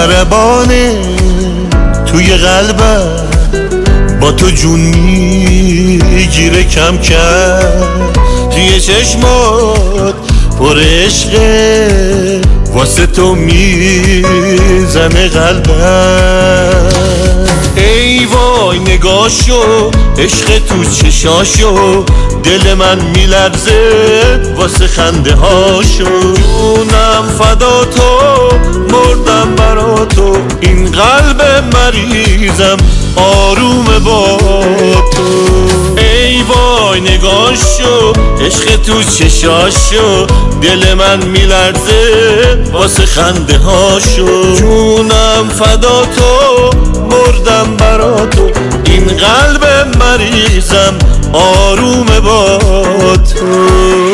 ضربانه توی قلبم با تو جون میگیره کم کم، توی چشمات پر عشقه واسه تو میزنه قلبم. ای وای نگاهشو، عشق تو چشاشو، دل من میلرزه واسه خنده هاشو. جونم فدا تو، مردم برا تو، این قلب مریضم آروم با تو. ای وای نگاهشو، عشق تو چشاشو، دل من میلرزه واسه خنده هاشو. جونم فدا تو، مردم برا تو، این قلب مریضم آروم با تو.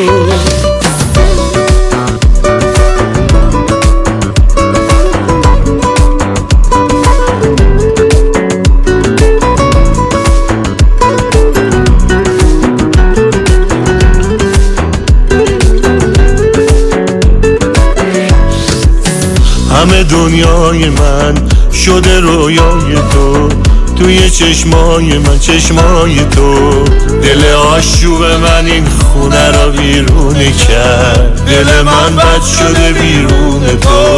همه دنیای من شده رویای تو، توی چشمای من چشمای تو. دل آشوب من این خونه را بیرونه کرد، دل من بد شده بیرون تو.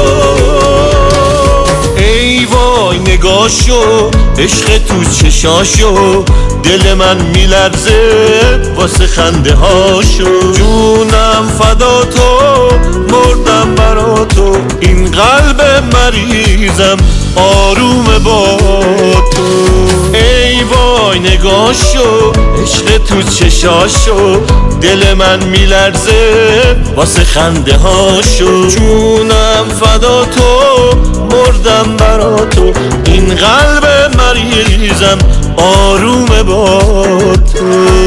ای وای نگاهشو، عشق تو چشاشو، دل من میلرزه واسه خنده هاشو. جونم فدا تو، مردم برا تو، این قلب مریضم آروم با تو. ای وای نگاهشو، عشق تو چشاشو، دل من میلرزه واسه خنده هاشو. جونم فدا تو، مردم برا تو، این قلب مریضم آروم با تو.